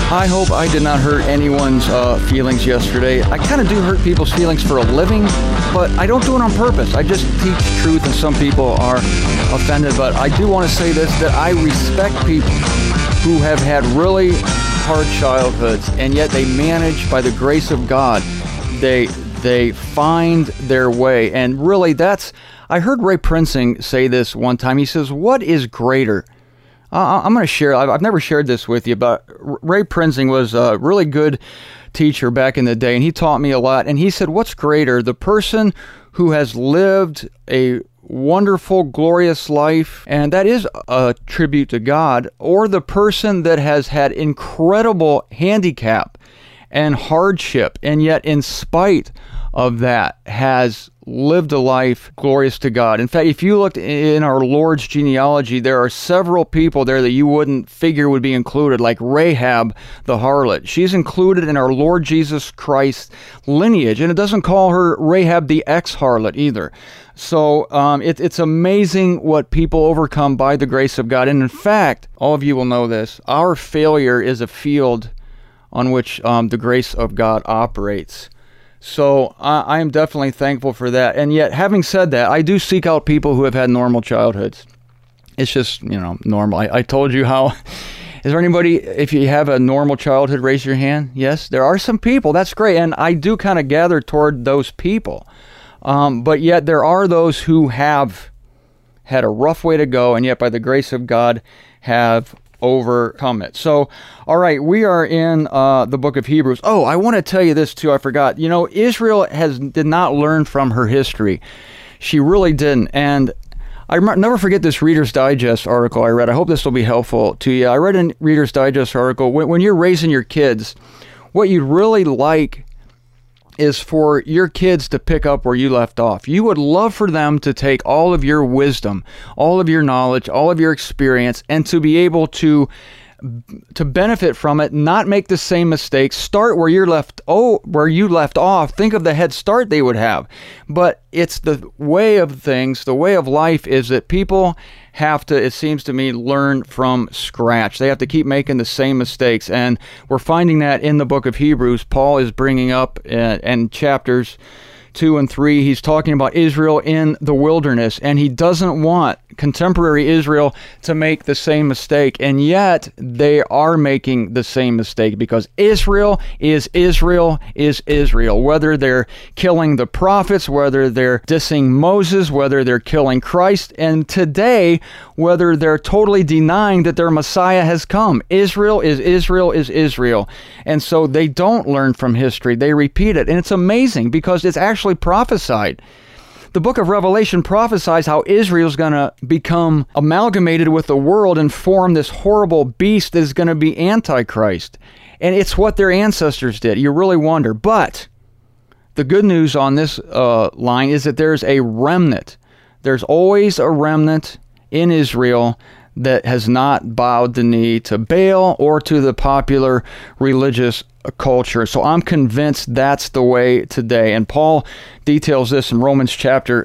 I hope I did not hurt anyone's feelings yesterday. I kind of do hurt people's feelings for a living, but I don't do it on purpose. I just teach truth, and some people are offended. But I do want to say this, that I respect people who have had really hard childhoods, and yet they manage, by the grace of God, they find their way. And really, I heard Ray Prinzing say this one time. He says, what is greater? I'm going to share, I've never shared this with you, but Ray Prinzing was a really good teacher back in the day, and he taught me a lot. And he said, what's greater, the person who has lived a wonderful, glorious life, and that is a tribute to God, or the person that has had incredible handicap and hardship, and yet in spite of that has lived a life glorious to God. In fact, if you looked in our Lord's genealogy, there are several people there that you wouldn't figure would be included, like Rahab the harlot. She's included in our Lord Jesus Christ lineage, and it doesn't call her Rahab the ex-harlot either. So it's amazing what people overcome by the grace of God. And in fact, all of you will know this, our failure is a field on which the grace of God operates. So I am definitely thankful for that. And yet, having said that, I do seek out people who have had normal childhoods. It's just, normal. I told you how. Is there anybody, if you have a normal childhood, raise your hand? Yes, there are some people. That's great. And I do kind of gather toward those people. But yet there are those who have had a rough way to go, and yet by the grace of God have overcome it. So, all right, we are in the book of Hebrews. Oh, I want to tell you this too. I forgot. Israel did not learn from her history. She really didn't. And I never forget this Reader's Digest article I read. I hope this will be helpful to you. I read a Reader's Digest article. When you're raising your kids, what you'd really like is for your kids to pick up where you left off. You would love for them to take all of your wisdom, all of your knowledge, all of your experience, and to be able to benefit from it, not make the same mistakes, start where you left off. Think of the head start they would have. But it's the way of things, the way of life is that people have to, it seems to me, learn from scratch. They have to keep making the same mistakes. And we're finding that in the book of Hebrews. Paul is bringing up in chapters 2 and 3, he's talking about Israel in the wilderness, and he doesn't want contemporary Israel to make the same mistake, and yet they are making the same mistake, because Israel is Israel is Israel. Whether they're killing the prophets, whether they're dissing Moses, whether they're killing Christ, and today, whether they're totally denying that their Messiah has come. Israel is Israel is Israel. And so they don't learn from history. They repeat it. And it's amazing because it's actually prophesied. The book of Revelation prophesies how Israel's going to become amalgamated with the world and form this horrible beast that is going to be Antichrist. And it's what their ancestors did. You really wonder. But the good news on this line is that there's a remnant. There's always a remnant in Israel that has not bowed the knee to Baal or to the popular religious culture. So I'm convinced that's the way today. And Paul details this in Romans chapter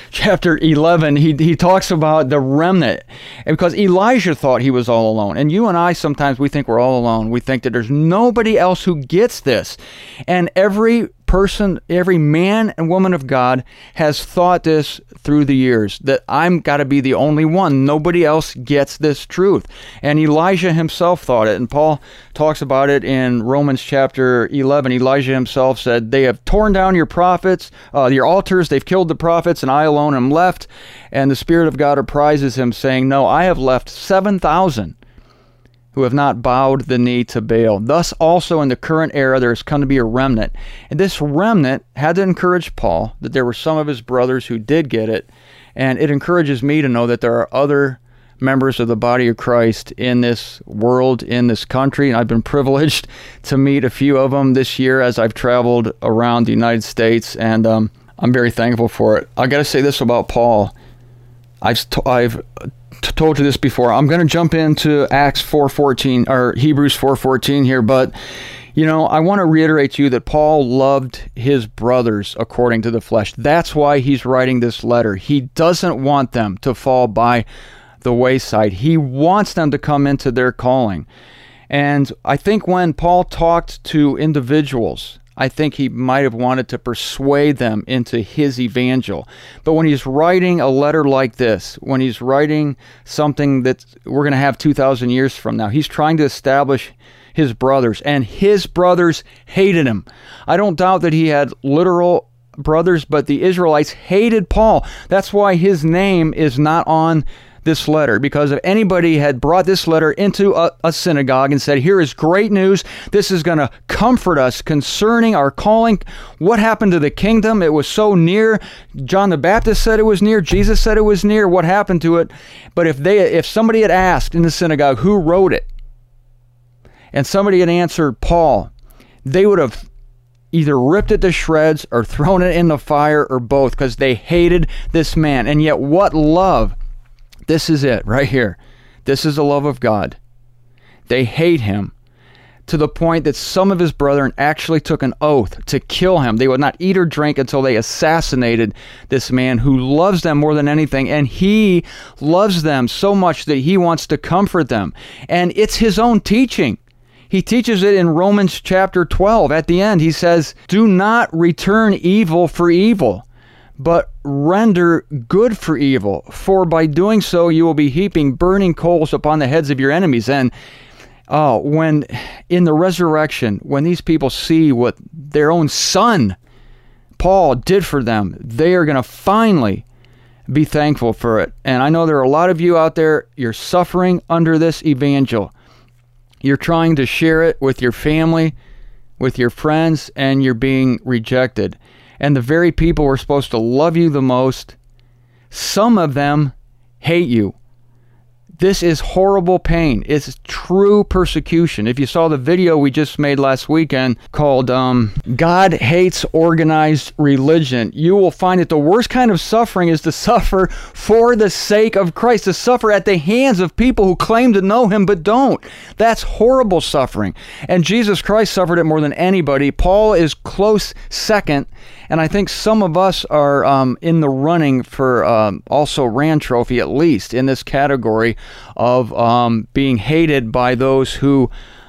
11. He talks about the remnant. And because Elijah thought he was all alone. And you and I, sometimes we think we're all alone. We think that there's nobody else who gets this. And every person, every man and woman of God has thought this through the years, that I'm got to be the only one. Nobody else gets this truth. And Elijah himself thought it. And Paul talks about it in Romans chapter 11. Elijah himself said, they have torn down your prophets, your altars, they've killed the prophets, and I alone am left. And the Spirit of God apprises him, saying, no, I have left 7,000 who have not bowed the knee to Baal. Thus also in the current era there has come to be a remnant. And this remnant had to encourage Paul that there were some of his brothers who did get it. And it encourages me to know that there are other members of the body of Christ in this world, in this country. And I've been privileged to meet a few of them this year as I've traveled around the United States. And I'm very thankful for it. I got to say this about Paul. I've told you this before. I'm going to jump into Acts 4:14 or Hebrews 4:14 here, but I want to reiterate to you that Paul loved his brothers according to the flesh. That's why he's writing this letter. He doesn't want them to fall by the wayside. He wants them to come into their calling. And I think when Paul talked to individuals, I think he might have wanted to persuade them into his evangel. But when he's writing a letter like this, when he's writing something that we're going to have 2,000 years from now, he's trying to establish his brothers, and his brothers hated him. I don't doubt that he had literal brothers, but the Israelites hated Paul. That's why his name is not on this letter, because if anybody had brought this letter into a synagogue and said, here is great news, this is going to comfort us concerning our calling, what happened to the kingdom? It was so near. John the Baptist said it was near. Jesus said it was near. What happened to it? But if somebody had asked in the synagogue who wrote it, and somebody had answered Paul, they would have either ripped it to shreds or thrown it in the fire, or both, because they hated this man. And yet what love! This is it right here. This is the love of God. They hate him to the point that some of his brethren actually took an oath to kill him. They would not eat or drink until they assassinated this man who loves them more than anything. And he loves them so much that he wants to comfort them. And it's his own teaching. He teaches it in Romans chapter 12. At the end, he says, do not return evil for evil, but render good for evil, for by doing so you will be heaping burning coals upon the heads of your enemies. And when in the resurrection, when these people see what their own son, Paul, did for them, they are going to finally be thankful for it. And I know there are a lot of you out there, you're suffering under this evangel. You're trying to share it with your family, with your friends, and you're being rejected. And the very people who are supposed to love you the most, some of them hate you. This is horrible pain. It's true persecution. If you saw the video we just made last weekend called God Hates Organized Religion, you will find that the worst kind of suffering is to suffer for the sake of Christ, to suffer at the hands of people who claim to know him but don't. That's horrible suffering. And Jesus Christ suffered it more than anybody. Paul is close second. And I think some of us are in the running for also Rand Trophy, at least, in this category of being hated by those who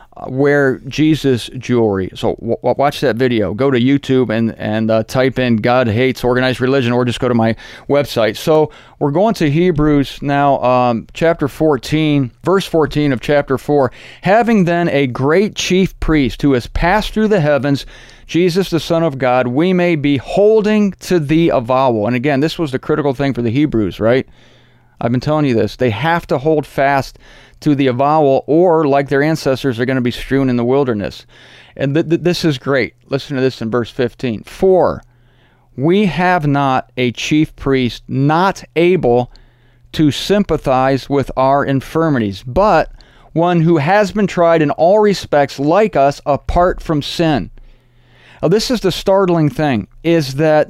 wear Jesus jewelry. So watch that video. Go to YouTube and type in God Hates Organized Religion, or just go to my website. So we're going to Hebrews now, chapter 14, verse 14 of chapter 4. Having then a great chief priest who has passed through the heavens, Jesus, the Son of God, we may be holding to the avowal. And again, this was the critical thing for the Hebrews, right? I've been telling you this. They have to hold fast to the avowal, or like their ancestors, are going to be strewn in the wilderness. And this is great. Listen to this in verse 15. For we have not a chief priest not able to sympathize with our infirmities, but one who has been tried in all respects like us, apart from sin. Now, this is the startling thing, is that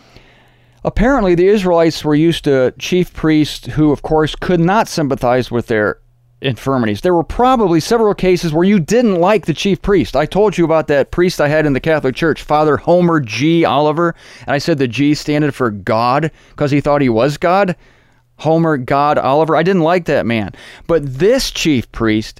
apparently the Israelites were used to chief priests who, of course, could not sympathize with their infirmities. There were probably several cases where you didn't like the chief priest. I told you about that priest I had in the Catholic Church, Father Homer G. Oliver, and I said the G standed for God because he thought he was God. Homer God Oliver. I didn't like that man. But this chief priest,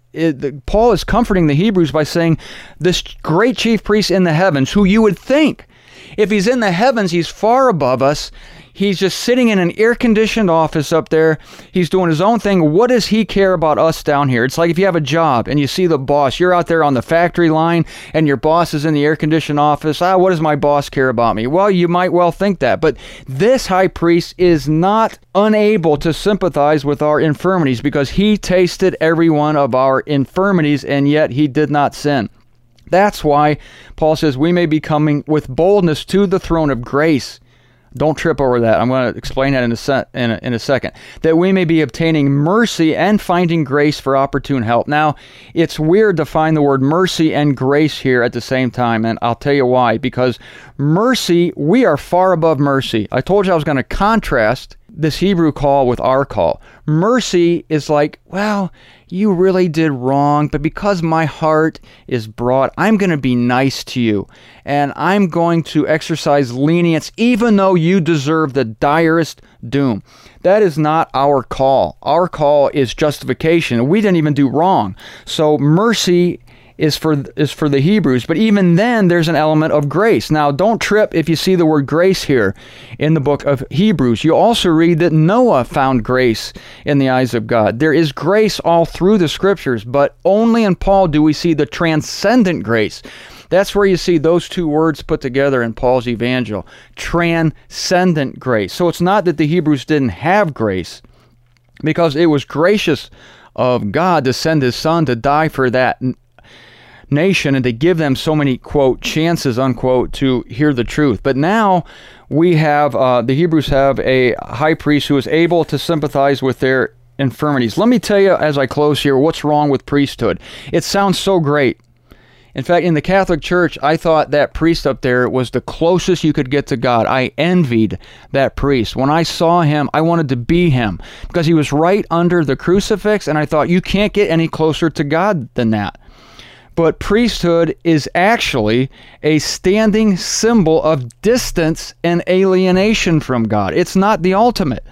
Paul is comforting the Hebrews by saying this great chief priest in the heavens, who you would think, if he's in the heavens, he's far above us. He's just sitting in an air-conditioned office up there. He's doing his own thing. What does he care about us down here? It's like if you have a job and you see the boss. You're out there on the factory line and your boss is in the air-conditioned office. What does my boss care about me? Well, you might well think that. But this high priest is not unable to sympathize with our infirmities, because he tasted every one of our infirmities, and yet he did not sin. That's why Paul says we may be coming with boldness to the throne of grace. Don't trip over that. I'm going to explain that in a second. That we may be obtaining mercy and finding grace for opportune help. Now, it's weird to find the word mercy and grace here at the same time, and I'll tell you why. Because mercy, we are far above mercy. I told you I was going to contrast this Hebrew call with our call. Mercy is like, well, you really did wrong, but because my heart is broad, I'm going to be nice to you, and I'm going to exercise lenience even though you deserve the direst doom. That is not our call. Our call is justification. We didn't even do wrong. So mercy is for the Hebrews, but even then there's an element of grace. Now, don't trip if you see the word grace here in the book of Hebrews. You also read that Noah found grace in the eyes of God. There is grace all through the scriptures, but only in Paul do we see the transcendent grace. That's where you see those two words put together in Paul's evangel, transcendent grace. So it's not that the Hebrews didn't have grace, because it was gracious of God to send his son to die for that nation and to give them so many, quote, chances, unquote, to hear the truth. But now we have, the Hebrews have a high priest who is able to sympathize with their infirmities. Let me tell you as I close here what's wrong with priesthood. It sounds so great. In fact, in the Catholic Church, I thought that priest up there was the closest you could get to God. I envied that priest. When I saw him, I wanted to be him because he was right under the crucifix, and I thought, you can't get any closer to God than that. But priesthood is actually a standing symbol of distance and alienation from God. It's not the ultimate.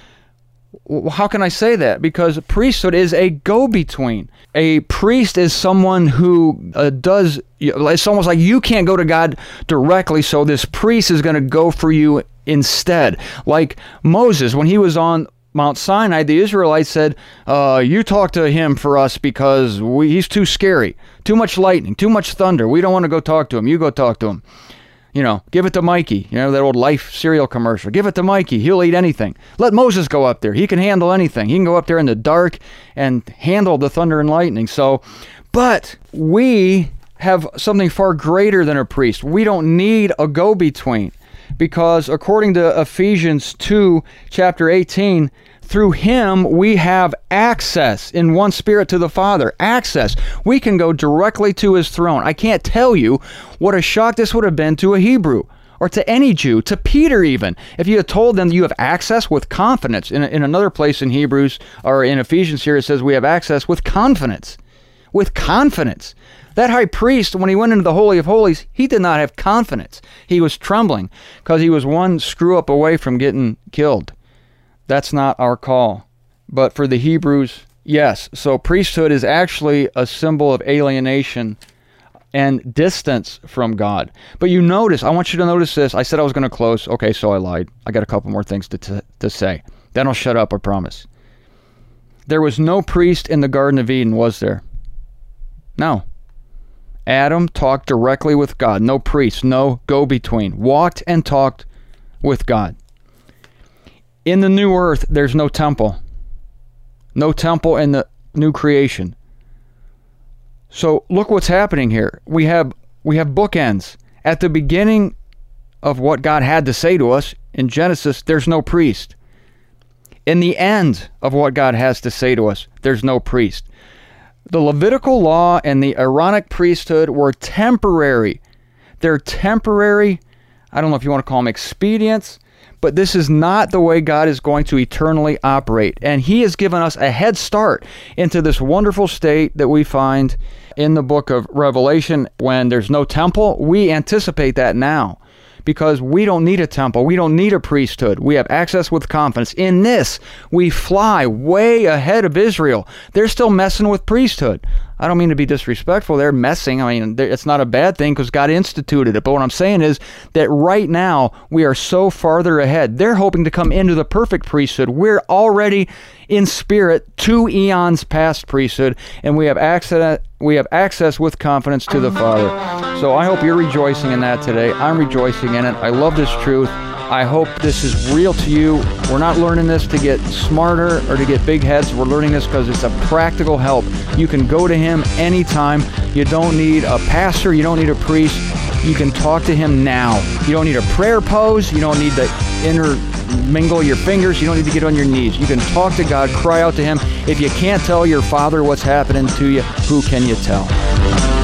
How can I say that? Because priesthood is a go-between. A priest is someone who it's almost like you can't go to God directly, so this priest is going to go for you instead. Like Moses, when he was on Mount Sinai, the Israelites said, you talk to him for us because he's too scary. Too much lightning, too much thunder. We don't want to go talk to him. You go talk to him. You know, give it to Mikey. You know, that old Life cereal commercial. Give it to Mikey. He'll eat anything. Let Moses go up there. He can handle anything. He can go up there in the dark and handle the thunder and lightning. But we have something far greater than a priest. We don't need a go-between, because according to Ephesians 2, chapter 18, through him we have access in one spirit to the Father. Access. We can go directly to his throne. I can't tell you what a shock this would have been to a Hebrew or to any Jew, to Peter even, if you had told them you have access with confidence. In another place in Hebrews, or in Ephesians here, it says we have access with confidence. With confidence. That high priest, when he went into the Holy of Holies, he did not have confidence. He was trembling because he was one screw up away from getting killed. That's not our call. But for the Hebrews, yes. So priesthood is actually a symbol of alienation and distance from God. But you notice, I want you to notice this. I said I was going to close. Okay, so I lied. I got a couple more things to say. Then I'll shut up, I promise. There was no priest in the Garden of Eden, was there? No. Adam talked directly with God. No priest, no go-between. Walked and talked with God. In the new earth, there's no temple. No temple in the new creation. So look what's happening here. We have bookends. At the beginning of what God had to say to us in Genesis, there's no priest. In the end of what God has to say to us, there's no priest. The Levitical law and the Aaronic priesthood were temporary. They're temporary, I don't know if you want to call them expedients, but this is not the way God is going to eternally operate. And he has given us a head start into this wonderful state that we find in the book of Revelation. When there's no temple, we anticipate that now, because we don't need a temple. We don't need a priesthood. We have access with confidence. In this, we fly way ahead of Israel. They're still messing with priesthood. I don't mean to be disrespectful. They're messing. I mean, it's not a bad thing because God instituted it. But what I'm saying is that right now, we are so farther ahead. They're hoping to come into the perfect priesthood. We're already in spirit 2 eons past priesthood, and we have access with confidence to the Father. So I hope you're rejoicing in that today. I'm rejoicing in it. I love this truth. I hope this is real to you. We're not learning this to get smarter or to get big heads. We're learning this because it's a practical help. You can go to him anytime. You don't need a pastor. You don't need a priest. You can talk to him now. You don't need a prayer pose. You don't need to intermingle your fingers. You don't need to get on your knees. You can talk to God, cry out to him. If you can't tell your Father what's happening to you, who can you tell?